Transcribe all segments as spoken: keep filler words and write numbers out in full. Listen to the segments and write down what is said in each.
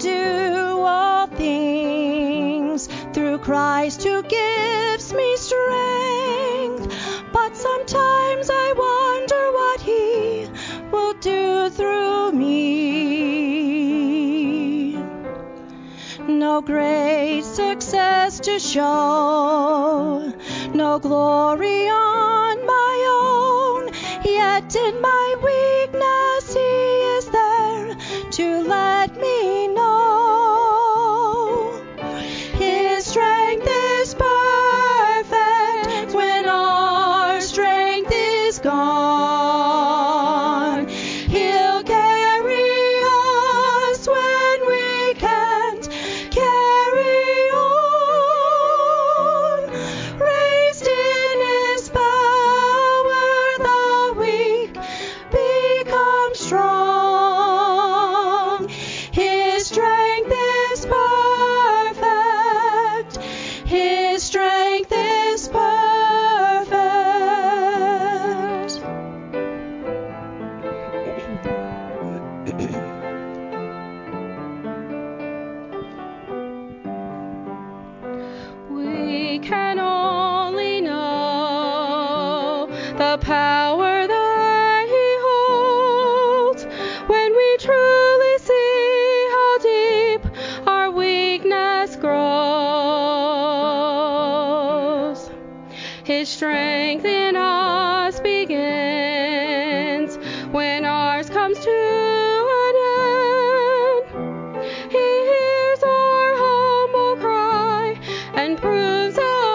do all things through Christ who gives me strength. But sometimes I wonder what He will do through me. No great success to show, no glory on my own, yet in my weakness He is there to let me know. His strength is perfect when our strength is gone. He'll carry us when we can't carry on. Raised in His power, the weak become strong. His strength is perfect. His strength is perfect. We can only know the power that He holds when we truly see how deep our weakness grows. His strength in us begins when ours comes to an end. He hears our humble cry and proves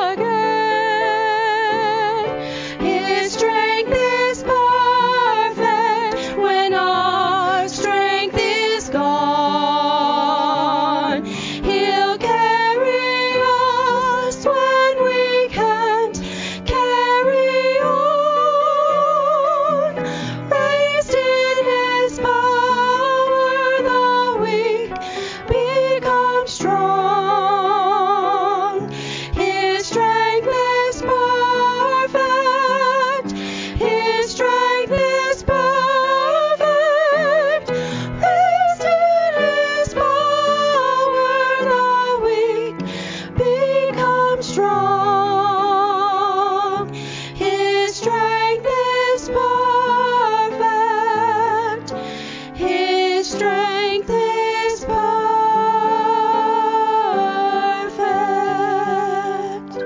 again. His strength is perfect when our strength is gone. He'll carry us when we can't carry on. Raised in His power, the weak become strong. His strength is perfect. His strength is perfect. Raised in His power, the weak become strong. His strength is perfect. His strength is perfect.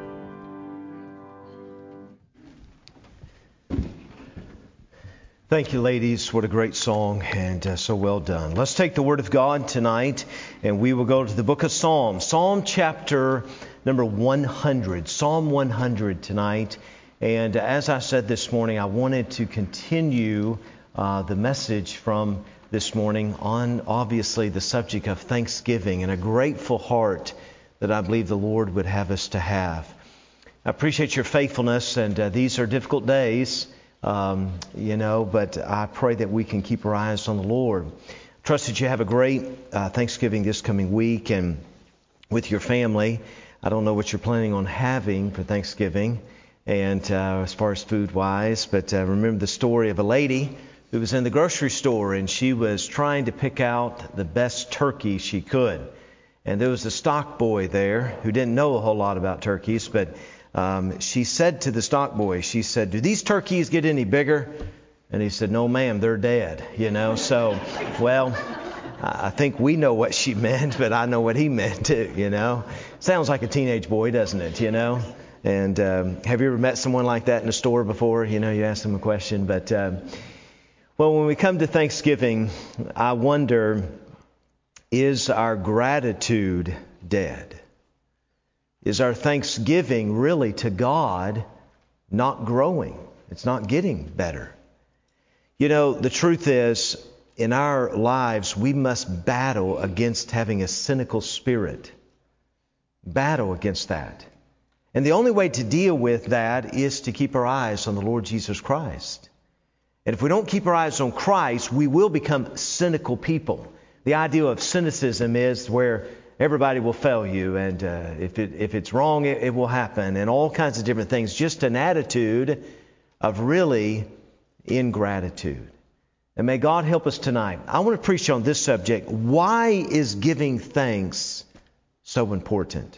Thank you, ladies. What a great song, and uh, so well done. Let's take the Word of God tonight, and we will go to the book of Psalms. Psalm chapter number one hundred. Psalm one hundred tonight. And as I said this morning, I wanted to continue uh, the message from this morning on, obviously, the subject of thanksgiving and a grateful heart that I believe the Lord would have us to have. I appreciate your faithfulness, and uh, these are difficult days. Um, you know, but I pray that we can keep our eyes on the Lord. Trust that you have a great uh, Thanksgiving this coming week and with your family. I don't know what you're planning on having for Thanksgiving and uh, as far as food-wise, but uh, remember the story of a lady who was in the grocery store and she was trying to pick out the best turkey she could. And there was a stock boy there who didn't know a whole lot about turkeys, but Um, she said to the stock boy, she said, "Do these turkeys get any bigger?" And he said, "No, ma'am, they're dead." You know, so, well, I think we know what she meant, but I know what he meant too, you know. Sounds like a teenage boy, doesn't it, you know? And um, have you ever met someone like that in a store before? You know, you ask them a question. But, um, well, when we come to Thanksgiving, I wonder, is our gratitude dead? Is our thanksgiving really to God not growing? It's not getting better. You know, the truth is, in our lives, we must battle against having a cynical spirit. Battle against that. And the only way to deal with that is to keep our eyes on the Lord Jesus Christ. And if we don't keep our eyes on Christ, we will become cynical people. The idea of cynicism is where everybody will fail you, and uh, if it, if it's wrong, it, it will happen, and all kinds of different things. Just an attitude of really ingratitude. And may God help us tonight. I want to preach on this subject. Why is giving thanks so important?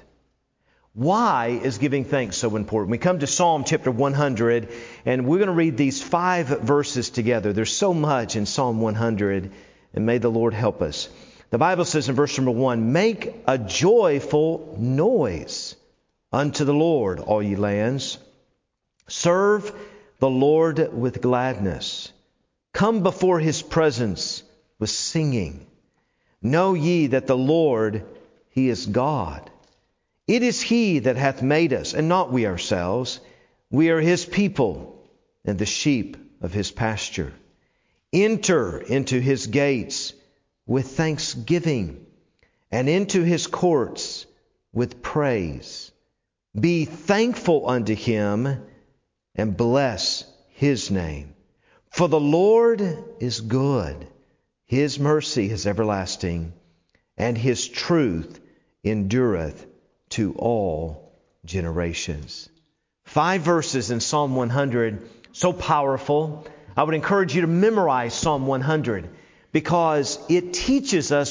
Why is giving thanks so important? We come to Psalm chapter one hundred, and we're going to read these five verses together. There's so much in Psalm one hundred, and may the Lord help us. The Bible says in verse number one, "Make a joyful noise unto the Lord, all ye lands. Serve the Lord with gladness. Come before His presence with singing. Know ye that the Lord, He is God. It is He that hath made us, and not we ourselves. We are His people, and the sheep of His pasture. Enter into His gates with thanksgiving, and into His courts with praise. Be thankful unto Him, and bless His name. For the Lord is good. His mercy is everlasting, and His truth endureth to all generations." Five verses in Psalm one hundred, so powerful. I would encourage you to memorize Psalm one hundred because it teaches us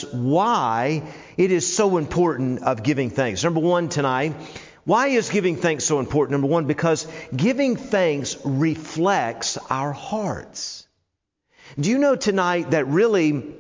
why it is so important of giving thanks. Number one tonight, why is giving thanks so important? Number one, because giving thanks reflects our hearts. Do you know tonight that really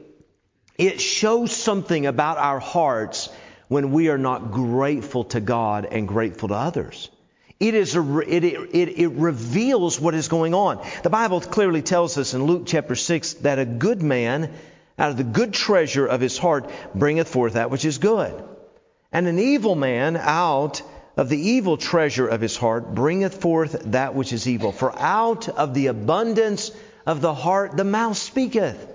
it shows something about our hearts when we are not grateful to God and grateful to others? It is a, it, it, it reveals what is going on. The Bible clearly tells us in Luke chapter six that a good man out of the good treasure of his heart bringeth forth that which is good. And an evil man out of the evil treasure of his heart bringeth forth that which is evil. For out of the abundance of the heart the mouth speaketh.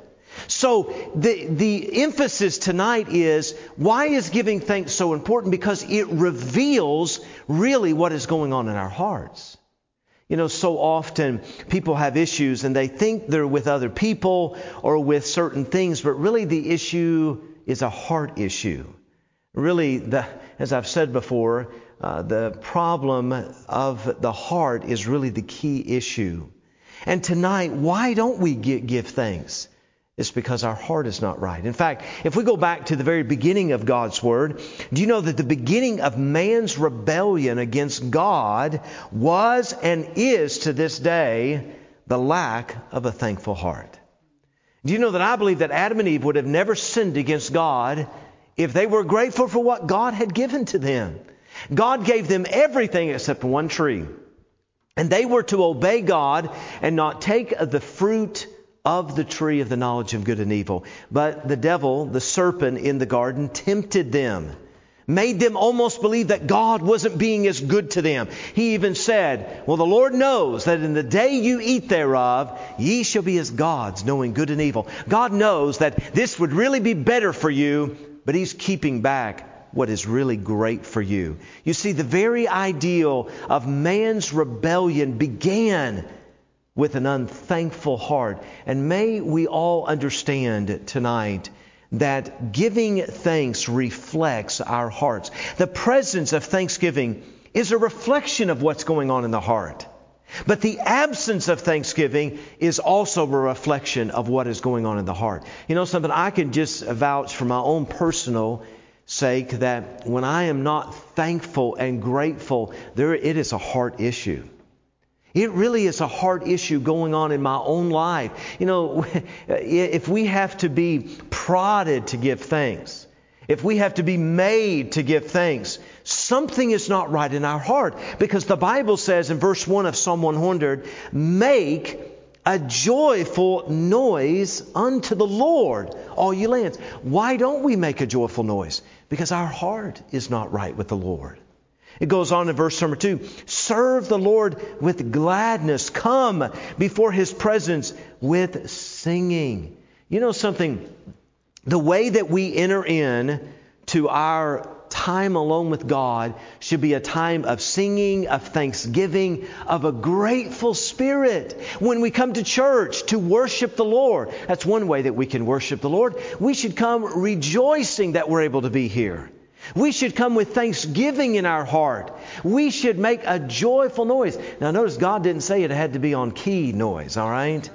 So the, the emphasis tonight is, why is giving thanks so important? Because it reveals really what is going on in our hearts. You know, so often people have issues and they think they're with other people or with certain things, but really the issue is a heart issue. Really, the, as I've said before, uh, the problem of the heart is really the key issue. And tonight, why don't we give thanks? It's because our heart is not right. In fact, if we go back to the very beginning of God's Word, do you know that the beginning of man's rebellion against God was and is to this day the lack of a thankful heart? Do you know that I believe that Adam and Eve would have never sinned against God if they were grateful for what God had given to them? God gave them everything except one tree. And they were to obey God and not take of the fruit of the tree of the knowledge of good and evil. But the devil, the serpent in the garden, tempted them, made them almost believe that God wasn't being as good to them. He even said, well, the Lord knows that in the day you eat thereof, ye shall be as gods, knowing good and evil. God knows that this would really be better for you, but He's keeping back what is really great for you. You see, the very ideal of man's rebellion began with an unthankful heart. And may we all understand tonight that giving thanks reflects our hearts. The presence of thanksgiving is a reflection of what's going on in the heart. But the absence of thanksgiving is also a reflection of what is going on in the heart. You know something, I can just vouch for my own personal sake that when I am not thankful and grateful, there it is a heart issue. It really is a heart issue going on in my own life. You know, if we have to be prodded to give thanks, if we have to be made to give thanks, something is not right in our heart. Because the Bible says in verse one of Psalm one hundred, make a joyful noise unto the Lord, all ye lands. Why don't we make a joyful noise? Because our heart is not right with the Lord. It goes on in verse number two. Serve the Lord with gladness. Come before His presence with singing. You know something? The way that we enter in to our time alone with God should be a time of singing, of thanksgiving, of a grateful spirit. When we come to church to worship the Lord, that's one way that we can worship the Lord. We should come rejoicing that we're able to be here. We should come with thanksgiving in our heart. We should make a joyful noise. Now notice God didn't say it had to be on key noise, all right?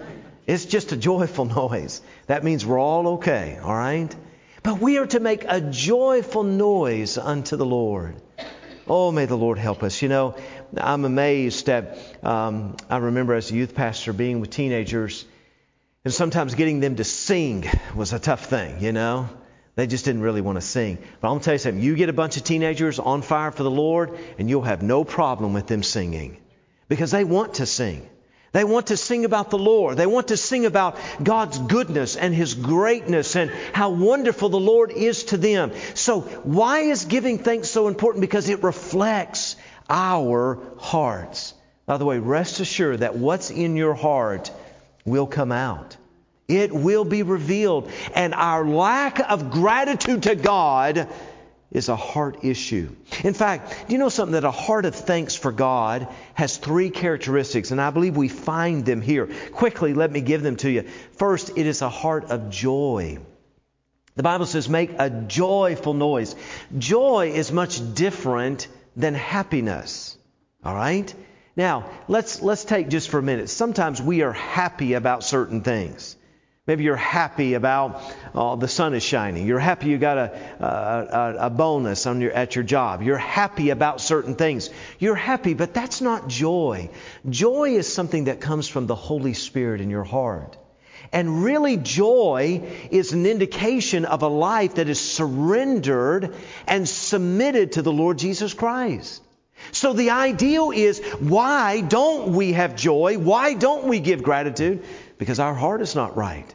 It's just a joyful noise. That means we're all okay, all right? But we are to make a joyful noise unto the Lord. Oh, may the Lord help us. You know, I'm amazed at, um, I remember as a youth pastor being with teenagers, and sometimes getting them to sing was a tough thing, you know. They just didn't really want to sing. But I'm going to tell you something. You get a bunch of teenagers on fire for the Lord, and you'll have no problem with them singing. Because they want to sing. They want to sing about the Lord. They want to sing about God's goodness and His greatness and how wonderful the Lord is to them. So why is giving thanks so important? Because it reflects our hearts. By the way, rest assured that what's in your heart will come out. It will be revealed. And our lack of gratitude to God is a heart issue. In fact, do you know something? That a heart of thanks for God has three characteristics, and I believe we find them here. Quickly, let me give them to you. First, it is a heart of joy. The Bible says, make a joyful noise. Joy is much different than happiness. All right? Now, let's let's take just for a minute. Sometimes we are happy about certain things. Maybe you're happy about oh, the sun is shining. You're happy you got a, a, a bonus on your, at your job. You're happy about certain things. You're happy, but that's not joy. Joy is something that comes from the Holy Spirit in your heart. And really, joy is an indication of a life that is surrendered and submitted to the Lord Jesus Christ. So the ideal is, why don't we have joy? Why don't we give gratitude? Because our heart is not right.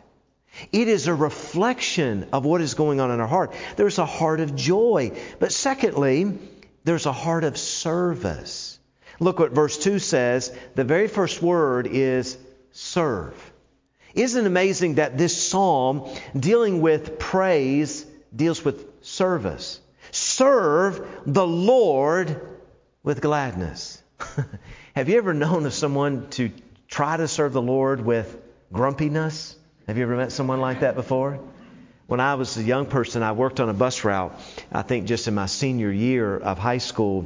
It is a reflection of what is going on in our heart. There's a heart of joy. But secondly, there's a heart of service. Look what verse two says. The very first word is serve. Isn't it amazing that this psalm, dealing with praise, deals with service? Serve the Lord with gladness. Have you ever known of someone to try to serve the Lord with grumpiness? Have you ever met someone like that before? When I was a young person, I worked on a bus route, I think just in my senior year of high school.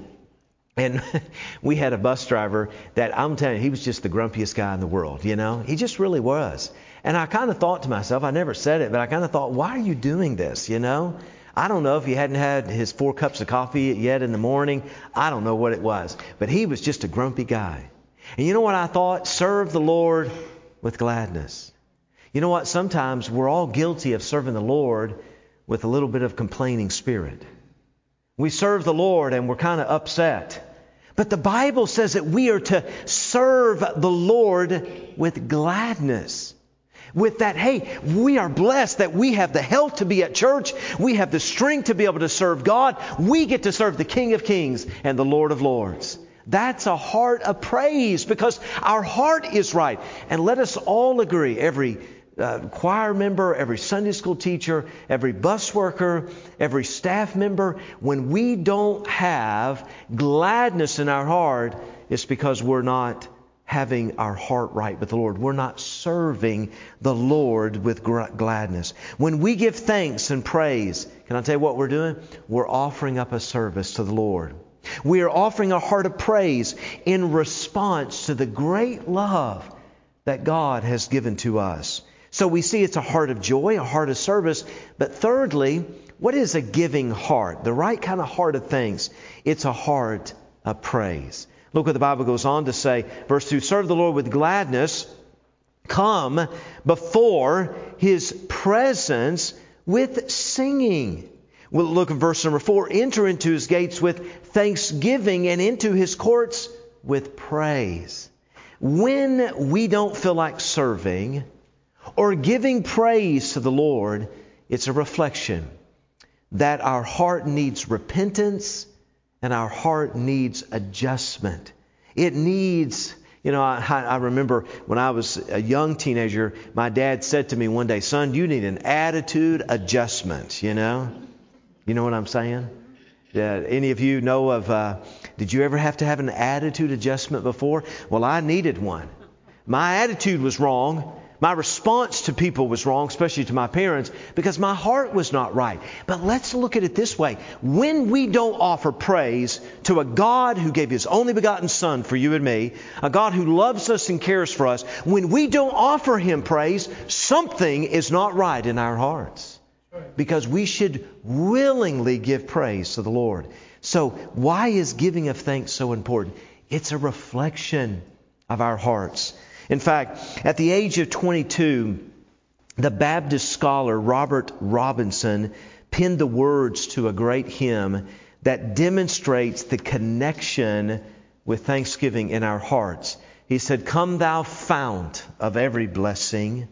And we had a bus driver that, I'm telling you, he was just the grumpiest guy in the world, you know. He just really was. And I kind of thought to myself, I never said it, but I kind of thought, why are you doing this, you know? I don't know if he hadn't had his four cups of coffee yet in the morning. I don't know what it was. But he was just a grumpy guy. And you know what I thought? Serve the Lord with gladness. You know what? Sometimes we're all guilty of serving the Lord with a little bit of complaining spirit. We serve the Lord and we're kind of upset. But the Bible says that we are to serve the Lord with gladness. With that, hey, we are blessed that we have the health to be at church. We have the strength to be able to serve God. We get to serve the King of Kings and the Lord of Lords. That's a heart of praise because our heart is right. And let us all agree, every uh, choir member, every Sunday school teacher, every bus worker, every staff member, when we don't have gladness in our heart, it's because we're not having our heart right with the Lord. We're not serving the Lord with gladness. When we give thanks and praise, can I tell you what we're doing? We're offering up a service to the Lord. We are offering a heart of praise in response to the great love that God has given to us. So we see it's a heart of joy, a heart of service. But thirdly, what is a giving heart? The right kind of heart of thanks. It's a heart of praise. Look what the Bible goes on to say. Verse two, serve the Lord with gladness. Come before His presence with singing. We'll look at verse number four. Enter into His gates with thanksgiving and into His courts with praise. When we don't feel like serving or giving praise to the Lord, it's a reflection that our heart needs repentance and our heart needs adjustment. It needs, you know, I, I remember when I was a young teenager, my dad said to me one day, son, you need an attitude adjustment, you know. You know what I'm saying? Uh, any of you know of, uh, did you ever have to have an attitude adjustment before? Well, I needed one. My attitude was wrong. My response to people was wrong, especially to my parents, because my heart was not right. But let's look at it this way. When we don't offer praise to a God who gave His only begotten Son for you and me, a God who loves us and cares for us, when we don't offer Him praise, something is not right in our hearts. Because we should willingly give praise to the Lord. So why is giving of thanks so important? It's a reflection of our hearts. In fact, at the age of twenty-two, the Baptist scholar Robert Robinson penned the words to a great hymn that demonstrates the connection with thanksgiving in our hearts. He said, "Come thou fount of every blessing,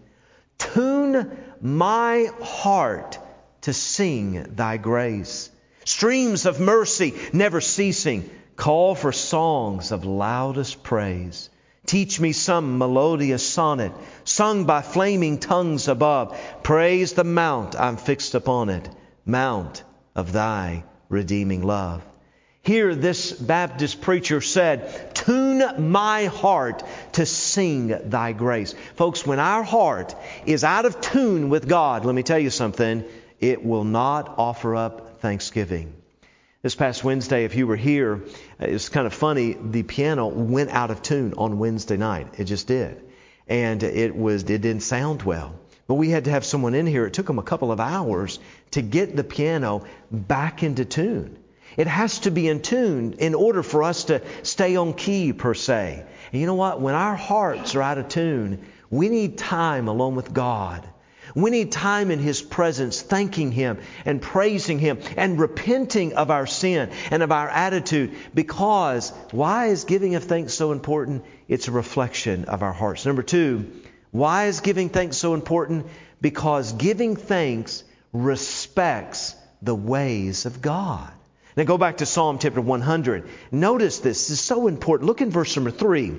tune my heart to sing thy grace. Streams of mercy never ceasing, call for songs of loudest praise. Teach me some melodious sonnet, sung by flaming tongues above. Praise the mount I'm fixed upon it, mount of thy redeeming love." Here this Baptist preacher said, "Tune my heart to sing thy grace." Folks, when our heart is out of tune with God, let me tell you something, it will not offer up thanksgiving. This past Wednesday, if you were here, it's kind of funny. The piano went out of tune on Wednesday night. It just did. And it was it didn't sound well. But we had to have someone in here. It took them a couple of hours to get the piano back into tune. It has to be in tune in order for us to stay on key, per se. And you know what? When our hearts are out of tune, we need time alone with God. We need time in His presence, thanking Him and praising Him and repenting of our sin and of our attitude. Because why is giving of thanks so important? It's a reflection of our hearts. Number two, why is giving thanks so important? Because giving thanks respects the ways of God. Now go back to Psalm chapter one hundred. Notice this. This is so important. Look in verse number three.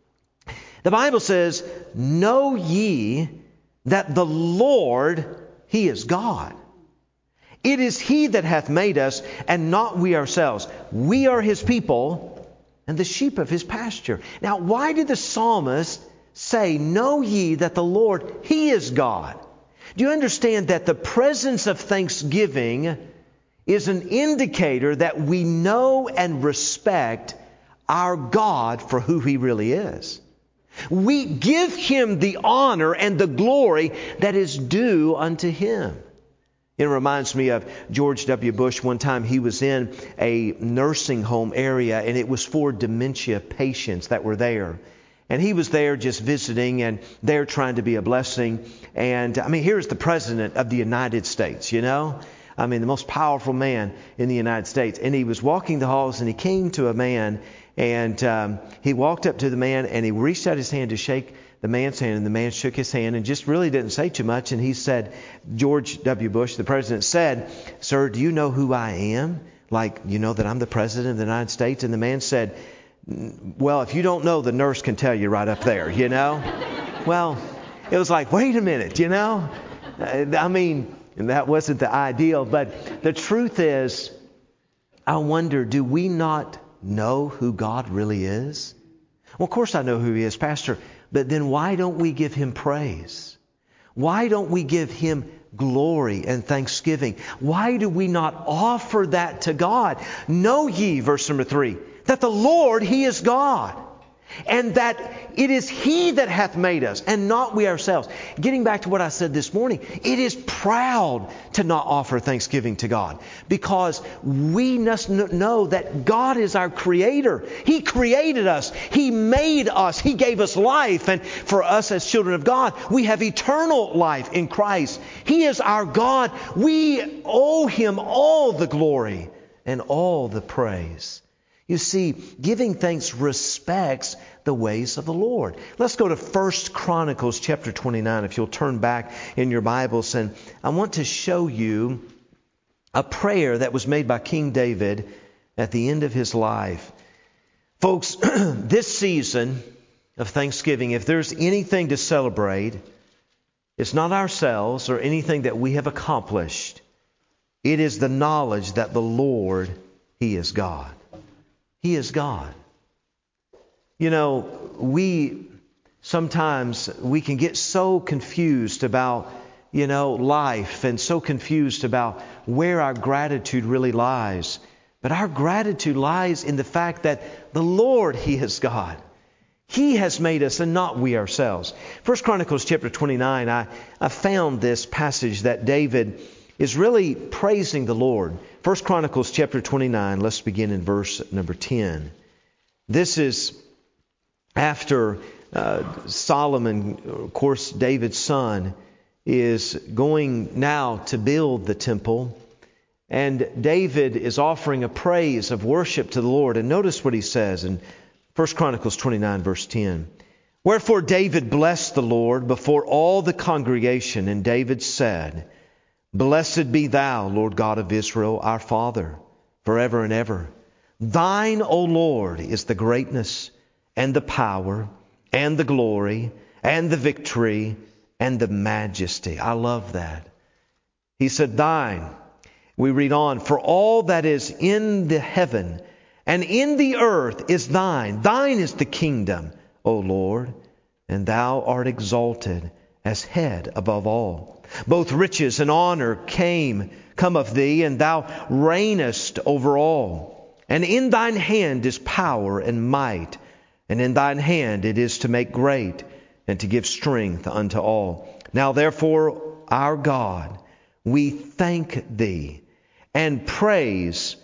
The Bible says, "Know ye that the Lord, He is God. It is He that hath made us, and not we ourselves. We are His people, and the sheep of His pasture." Now, why did the psalmist say, "Know ye that the Lord, He is God"? Do you understand that the presence of thanksgiving is an indicator that we know and respect our God for who He really is? We give Him the honor and the glory that is due unto Him. It reminds me of George W. Bush. One time he was in a nursing home area, and it was for dementia patients that were there. And he was there just visiting, and they're trying to be a blessing. And I mean, here's the President of the United States, you know. I mean, the most powerful man in the United States. And he was walking the halls, and he came to a man. And um, he walked up to the man, and he reached out his hand to shake the man's hand. And the man shook his hand and just really didn't say too much. And he said, George W. Bush, the president, said, "Sir, do you know who I am? Like, you know that I'm the President of the United States?" And the man said, "Well, if you don't know, the nurse can tell you right up there, you know." Well, it was like, wait a minute, you know. I mean, that wasn't the ideal. But the truth is, I wonder, do we not know who God really is? Well, of course I know who He is, Pastor. But then why don't we give Him praise? Why don't we give Him glory and thanksgiving? Why do we not offer that to God? Know ye, verse number three, that the Lord, He is God. And that it is He that hath made us, and not we ourselves. Getting back to what I said this morning, it is proud to not offer thanksgiving to God. Because we must know that God is our Creator. He created us. He made us. He gave us life. And for us as children of God, we have eternal life in Christ. He is our God. We owe Him all the glory and all the praise. You see, giving thanks respects the ways of the Lord. Let's go to First Chronicles chapter twenty-nine, if you'll turn back in your Bibles. And I want to show you a prayer that was made by King David at the end of his life. Folks, this season of Thanksgiving, if there's anything to celebrate, it's not ourselves or anything that we have accomplished. It is the knowledge that the Lord, He is God. He is God. You know, we sometimes we can get so confused about, you know, life and so confused about where our gratitude really lies. But our gratitude lies in the fact that the Lord, He is God. He has made us and not we ourselves. First Chronicles chapter twenty-nine, I, I found this passage that David is really praising the Lord. First Chronicles chapter twenty-nine, let's begin in verse number ten. This is after uh, Solomon, of course, David's son, is going now to build the temple. And David is offering a praise of worship to the Lord. And notice what he says in First Chronicles twenty-nine, verse ten. Wherefore David blessed the Lord before all the congregation, and David said, Blessed be Thou, Lord God of Israel, our Father, forever and ever. Thine, O Lord, is the greatness and the power and the glory and the victory and the majesty. I love that. He said, Thine. We read on, for all that is in the heaven and in the earth is Thine. Thine is the kingdom, O Lord, and Thou art exalted as head above all. Both riches and honor came, come of Thee, and Thou reignest over all. And in Thine hand is power and might, and in Thine hand it is to make great and to give strength unto all. Now therefore, our God, we thank Thee and praise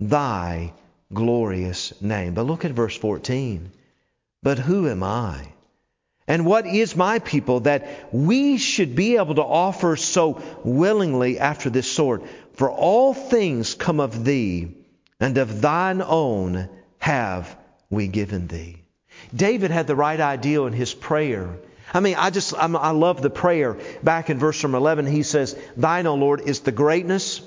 Thy glorious name. But look at verse fourteen. But who am I? And what is my people that we should be able to offer so willingly after this sort? For all things come of Thee, and of Thine own have we given Thee. David had the right idea in his prayer. I mean, I just, I'm, I love the prayer. Back in verse number eleven, he says, Thine, O Lord, is the greatness,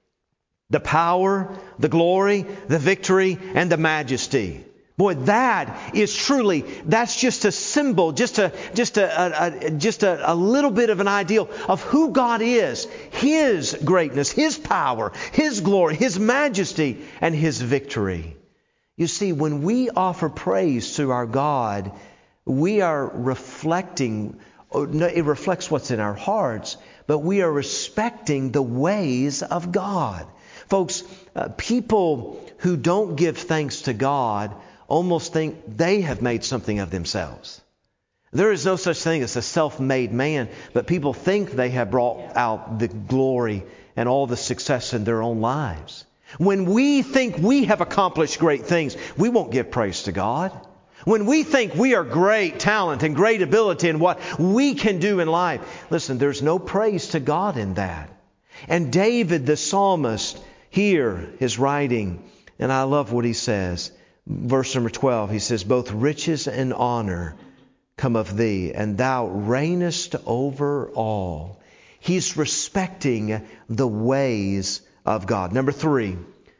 the power, the glory, the victory, and the majesty. Boy, that is truly, that's just a symbol, just a just a, a, a just a, a little bit of an ideal of who God is. His greatness, His power, His glory, His majesty, and His victory. You see, when we offer praise to our God, we are reflecting, it reflects what's in our hearts, but we are respecting the ways of God. Folks, uh, people who don't give thanks to God almost think they have made something of themselves. There is no such thing as a self-made man, but people think they have brought out the glory and all the success in their own lives. When we think we have accomplished great things, we won't give praise to God. When we think we are great talent and great ability in what we can do in life, listen, there's no praise to God in that. And David, the psalmist, here is writing, and I love what he says. Verse number twelve, he says, Both riches and honor come of Thee, and Thou reignest over all. He's respecting the ways of God. Number three,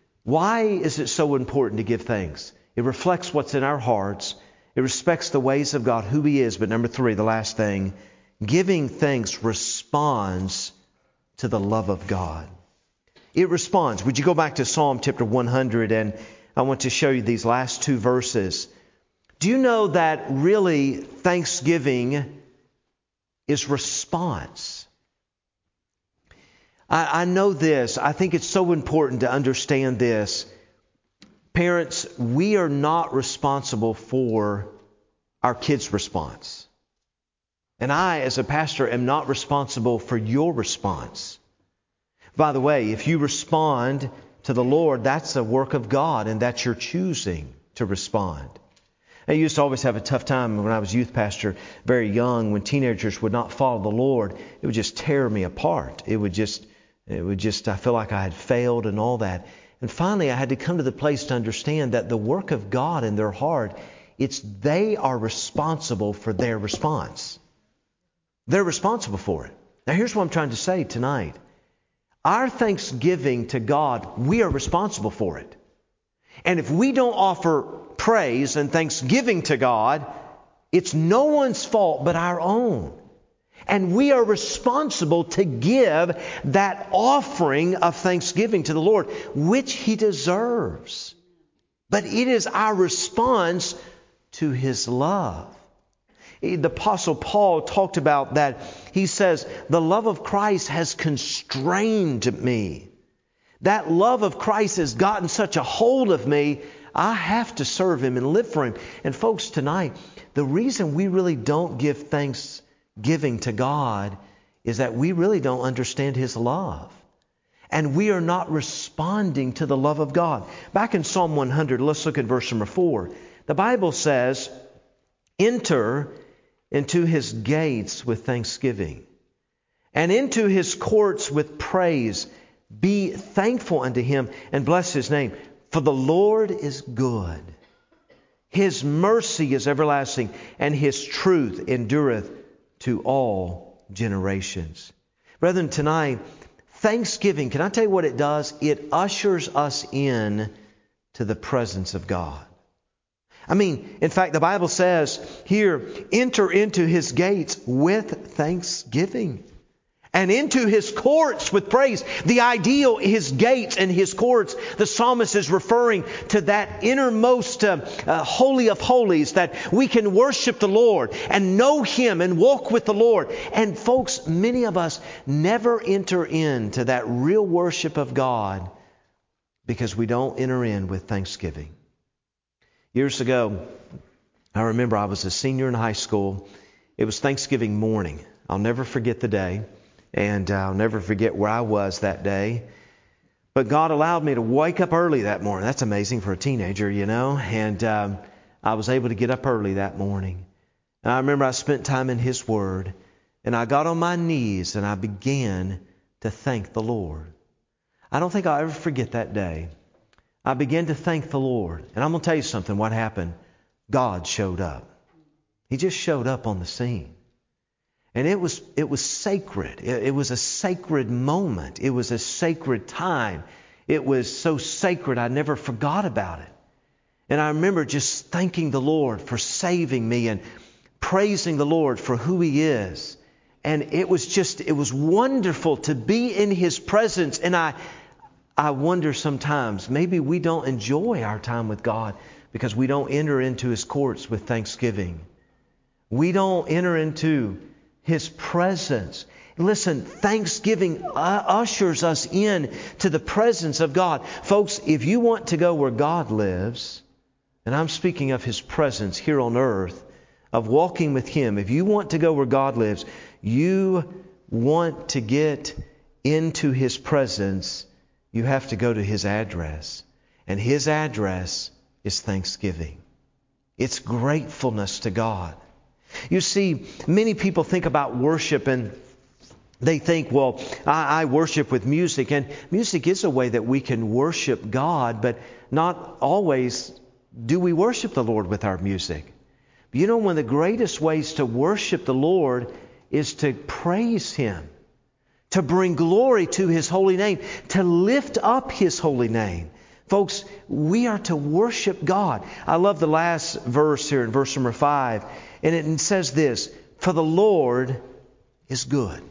why is it so important to give thanks? It reflects what's in our hearts. It respects the ways of God, who He is. But number three, the last thing, giving thanks responds to the love of God. It responds. Would you go back to Psalm chapter one hundred, and I want to show you these last two verses. Do you know that really thanksgiving is response? I, I know this. I think it's so important to understand this. Parents, we are not responsible for our kids' response. And I, as a pastor, am not responsible for your response. By the way, if you respond to the Lord, that's a work of God, and that's your choosing to respond. I used to always have a tough time when I was youth pastor, very young, when teenagers would not follow the Lord. It would just tear me apart. It would just, it would just, I feel like I had failed and all that. And finally, I had to come to the place to understand that the work of God in their heart, it's they are responsible for their response. They're responsible for it. Now, here's what I'm trying to say tonight. Our thanksgiving to God, we are responsible for it. And if we don't offer praise and thanksgiving to God, it's no one's fault but our own. And we are responsible to give that offering of thanksgiving to the Lord, which He deserves. But it is our response to His love. The Apostle Paul talked about that. He says, the love of Christ has constrained me. That love of Christ has gotten such a hold of me, I have to serve Him and live for Him. And folks, tonight, the reason we really don't give thanksgiving to God is that we really don't understand His love. And we are not responding to the love of God. Back in Psalm one hundred, let's look at verse number four. The Bible says, enter into His gates with thanksgiving, and into His courts with praise. Be thankful unto Him and bless His name. For the Lord is good. His mercy is everlasting, and His truth endureth to all generations. Brethren, tonight, thanksgiving, can I tell you what it does? It ushers us in to the presence of God. I mean, in fact, the Bible says here, enter into His gates with thanksgiving and into His courts with praise. The ideal, His gates and His courts, the psalmist is referring to that innermost uh, uh, holy of holies, that we can worship the Lord and know Him and walk with the Lord. And folks, many of us never enter into that real worship of God because we don't enter in with thanksgiving. Years ago, I remember I was a senior in high school. It was Thanksgiving morning. I'll never forget the day. And I'll never forget where I was that day. But God allowed me to wake up early that morning. That's amazing for a teenager, you know. And um, I was able to get up early that morning. And I remember I spent time in His Word. And I got on my knees and I began to thank the Lord. I don't think I'll ever forget that day. I began to thank the Lord. And I'm going to tell you something, what happened. God showed up. He just showed up on the scene. And it was it was sacred. It, it was a sacred moment. It was a sacred time. It was so sacred I never forgot about it. And I remember just thanking the Lord for saving me and praising the Lord for who He is. And it was just, it was wonderful to be in His presence. And I, I wonder sometimes, maybe we don't enjoy our time with God because we don't enter into His courts with thanksgiving. We don't enter into His presence. Listen, thanksgiving ushers us in to the presence of God. Folks, if you want to go where God lives, and I'm speaking of His presence here on earth, of walking with Him, if you want to go where God lives, you want to get into His presence, you have to go to His address. And His address is thanksgiving. It's gratefulness to God. You see, many people think about worship and they think, well, I, I worship with music. And music is a way that we can worship God, but not always do we worship the Lord with our music. But you know, one of the greatest ways to worship the Lord is to praise Him, to bring glory to His holy name, to lift up His holy name. Folks, we are to worship God. I love the last verse here in verse number five. And it says this, for the Lord is good.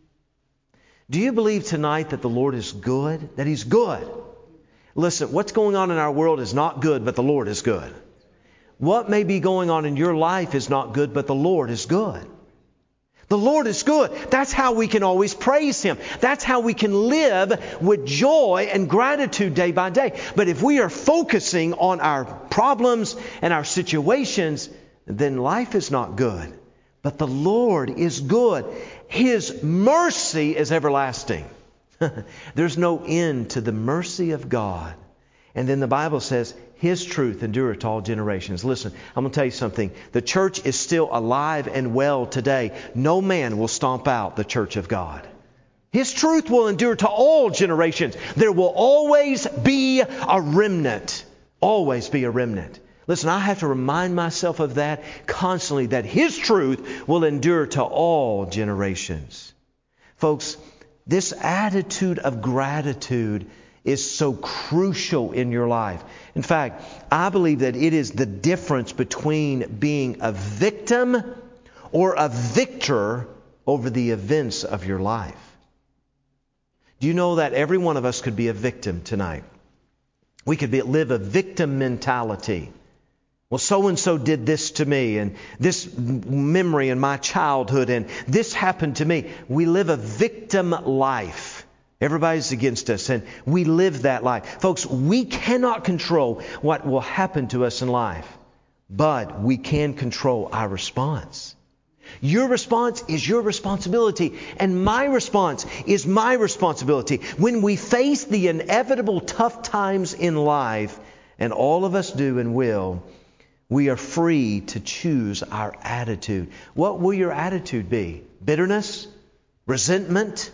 Do you believe tonight that the Lord is good? That He's good? Listen, what's going on in our world is not good, but the Lord is good. What may be going on in your life is not good, but the Lord is good. The Lord is good. That's how we can always praise Him. That's how we can live with joy and gratitude day by day. But if we are focusing on our problems and our situations, then life is not good. But the Lord is good. His mercy is everlasting. There's no end to the mercy of God. And then the Bible says, His truth endureth to all generations. Listen, I'm going to tell you something. The church is still alive and well today. No man will stomp out the church of God. His truth will endure to all generations. There will always be a remnant. Always be a remnant. Listen, I have to remind myself of that constantly, that His truth will endure to all generations. Folks, this attitude of gratitude is so crucial in your life. In fact, I believe that it is the difference between being a victim or a victor over the events of your life. Do you know that every one of us could be a victim tonight? We could be, live a victim mentality. Well, so-and-so did this to me, and this memory in my childhood, and this happened to me. We live a victim life. Everybody's against us, and we live that life. Folks, we cannot control what will happen to us in life, but we can control our response. Your response is your responsibility, and my response is my responsibility. When we face the inevitable tough times in life, and all of us do and will, we are free to choose our attitude. What will your attitude be? Bitterness? Resentment?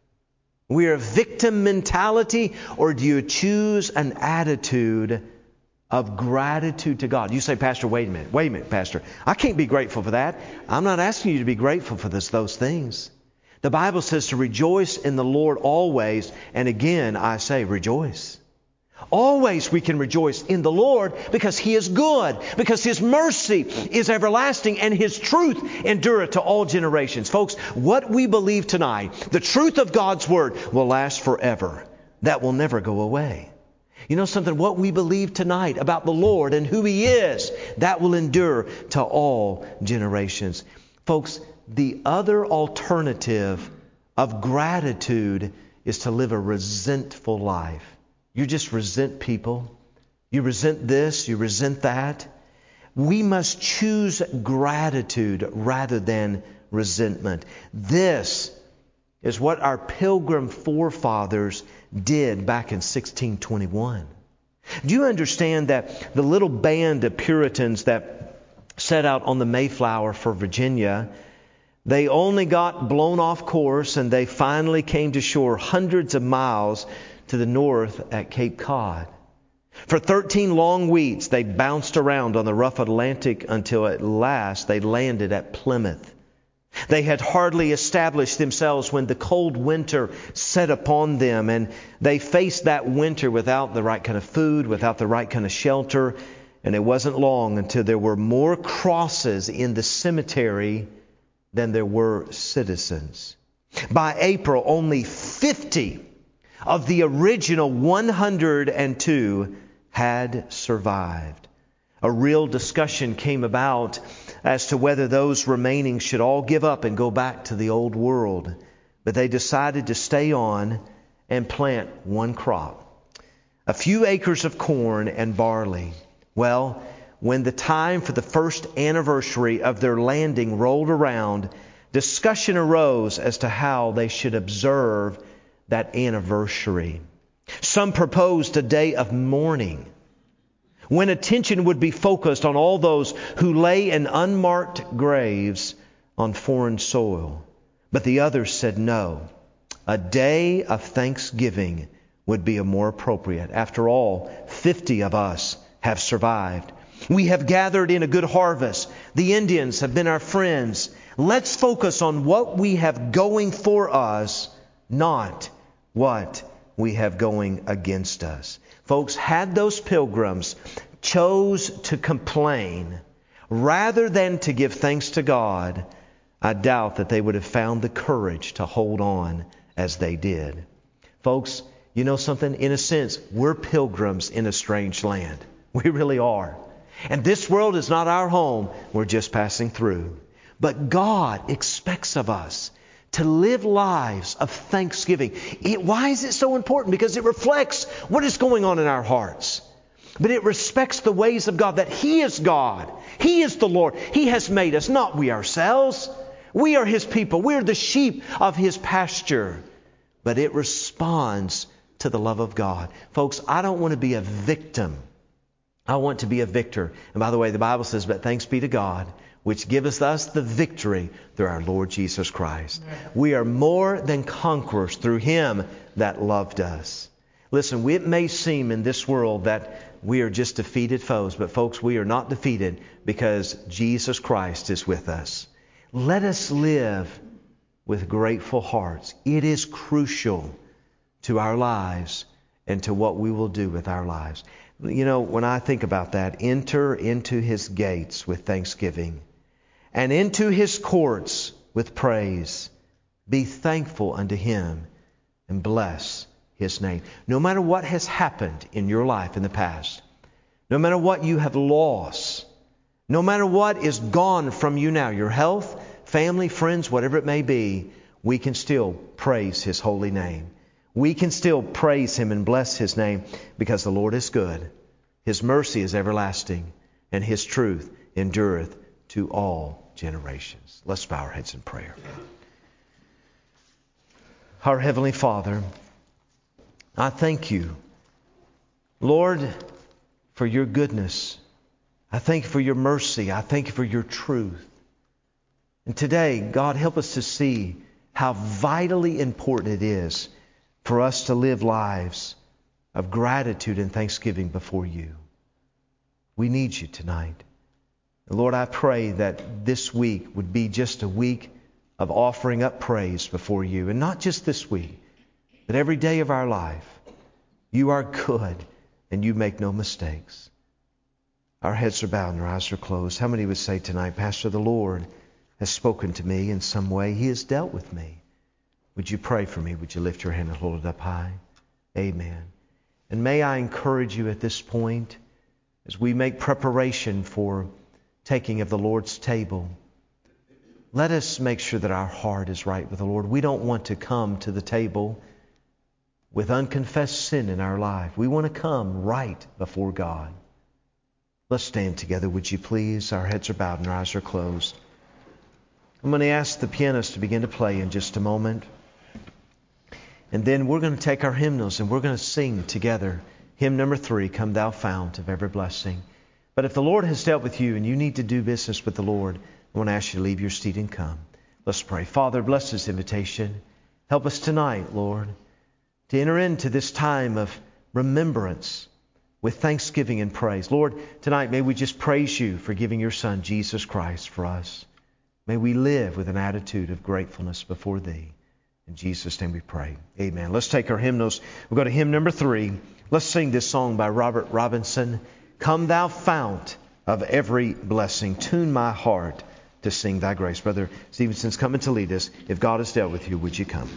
We are a victim mentality, or do you choose an attitude of gratitude to God? You say, Pastor, wait a minute. Wait a minute, Pastor. I can't be grateful for that. I'm not asking you to be grateful for this, those things. The Bible says to rejoice in the Lord always. And again, I say rejoice. Always we can rejoice in the Lord because He is good, because His mercy is everlasting, and His truth endureth to all generations. Folks, what we believe tonight, the truth of God's Word, will last forever. That will never go away. You know something? What we believe tonight about the Lord and who He is, that will endure to all generations. Folks, the other alternative of gratitude is to live a resentful life. You just resent people. You resent this, you resent that. We must choose gratitude rather than resentment. This is what our Pilgrim forefathers did back in sixteen twenty-one. Do you understand that the little band of Puritans that set out on the Mayflower for Virginia, they only got blown off course and they finally came to shore hundreds of miles to the north at Cape Cod. For thirteen long weeks, they bounced around on the rough Atlantic until at last they landed at Plymouth. They had hardly established themselves when the cold winter set upon them, and they faced that winter without the right kind of food, without the right kind of shelter. And it wasn't long until there were more crosses in the cemetery than there were citizens. By April, only fifty of the original one hundred two had survived. A real discussion came about as to whether those remaining should all give up and go back to the old world. But they decided to stay on and plant one crop. A few acres of corn and barley. Well, when the time for the first anniversary of their landing rolled around, discussion arose as to how they should observe that anniversary. Some proposed a day of mourning, when attention would be focused on all those who lay in unmarked graves on foreign soil. But the others said no. A day of thanksgiving would be a more appropriate. After all, fifty of us have survived. We have gathered in a good harvest. The Indians have been our friends. Let's focus on what we have going for us, not what we have going against us. Folks, had those pilgrims chose to complain rather than to give thanks to God, I doubt that they would have found the courage to hold on as they did. Folks, you know something? In a sense, we're pilgrims in a strange land. We really are. And this world is not our home. We're just passing through. But God expects of us to live lives of thanksgiving. It, why is it so important? Because it reflects what is going on in our hearts. But it respects the ways of God, that He is God. He is the Lord. He has made us, not we ourselves. We are His people. We are the sheep of His pasture. But it responds to the love of God. Folks, I don't want to be a victim. I want to be a victor. And by the way, the Bible says, but thanks be to God, which giveth us the victory through our Lord Jesus Christ. We are more than conquerors through Him that loved us. Listen, it may seem in this world that we are just defeated foes, but folks, we are not defeated because Jesus Christ is with us. Let us live with grateful hearts. It is crucial to our lives and to what we will do with our lives. You know, when I think about that, enter into His gates with thanksgiving and into His courts with praise. Be thankful unto Him and bless His name. No matter what has happened in your life in the past, no matter what you have lost, No matter what is gone from you now, your health, family, friends, whatever it may be, we can still praise His holy name. We can still praise Him and bless His name because the Lord is good. His mercy is everlasting, and His truth endureth to all generations. Let's bow our heads in prayer. Our Heavenly Father, I thank You, Lord, for Your goodness. I thank You for Your mercy. I thank You for Your truth. And today, God, help us to see how vitally important it is for us to live lives of gratitude and thanksgiving before You. We need You tonight. And Lord, I pray that this week would be just a week of offering up praise before You. And not just this week, but every day of our life. You are good and You make no mistakes. Our heads are bowed and our eyes are closed. How many would say tonight, Pastor, the Lord has spoken to me in some way. He has dealt with me. Would you pray for me? Would you lift your hand and hold it up high? Amen. And may I encourage you at this point, as we make preparation for taking of the Lord's table, let us make sure that our heart is right with the Lord. We don't want to come to the table with unconfessed sin in our life. We want to come right before God. Let's stand together, would you please? Our heads are bowed and our eyes are closed. I'm going to ask the pianist to begin to play in just a moment. And then we're going to take our hymnals and we're going to sing together. Hymn number three, Come Thou Fount of Every Blessing. But if the Lord has dealt with you and you need to do business with the Lord, I want to ask you to leave your seat and come. Let's pray. Father, bless this invitation. Help us tonight, Lord, to enter into this time of remembrance with thanksgiving and praise. Lord, tonight may we just praise You for giving Your Son, Jesus Christ, for us. May we live with an attitude of gratefulness before Thee. In Jesus' name we pray. Amen. Let's take our hymnals. We'll go to hymn number three. Let's sing this song by Robert Robinson. Come Thou Fount of Every Blessing. Tune my heart to sing Thy grace. Brother Stevenson's coming to lead us. If God has dealt with you, would you come?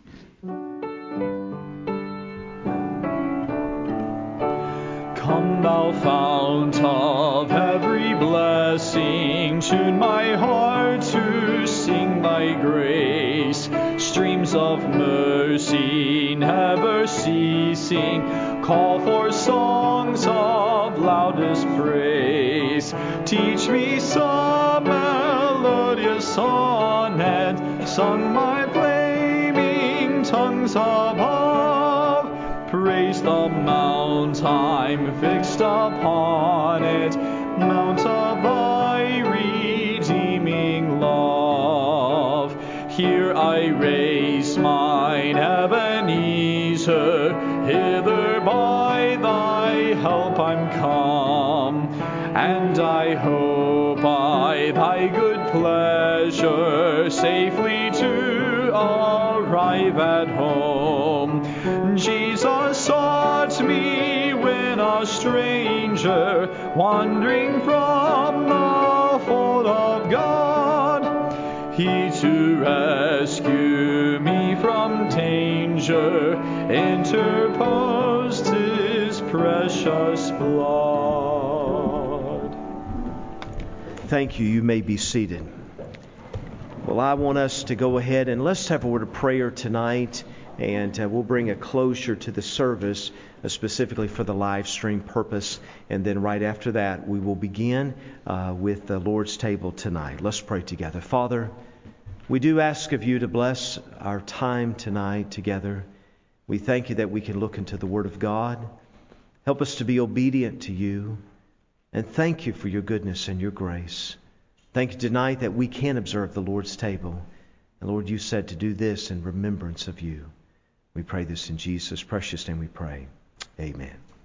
Come Thou Fount of every blessing, tune my heart to sing Thy grace. Streams of mercy never ceasing, call for songs of loudest praise. Teach me some melodious sonnet, sung by flaming tongues above. Praise the mount I'm fixed upon it, mount of Thy redeeming love. Here I raise mine Ebenezer, hither by Thy help I'm come, and I hope by Thy good pleasure safely to arrive at home. Jesus sought me when a stranger, wandering from the fold of God. He to rescue me from danger interposed His precious blood. Thank you. You may be seated. Well, I want us to go ahead and let's have a word of prayer tonight. And uh, we'll bring a closure to the service, uh, specifically for the live stream purpose. And then right after that, we will begin uh, with the Lord's table tonight. Let's pray together. Father, we do ask of You to bless our time tonight together. We thank You that we can look into the Word of God. Help us to be obedient to You. And thank You for Your goodness and Your grace. Thank You tonight that we can observe the Lord's table. And Lord, You said to do this in remembrance of You. We pray this in Jesus' precious name we pray. Amen.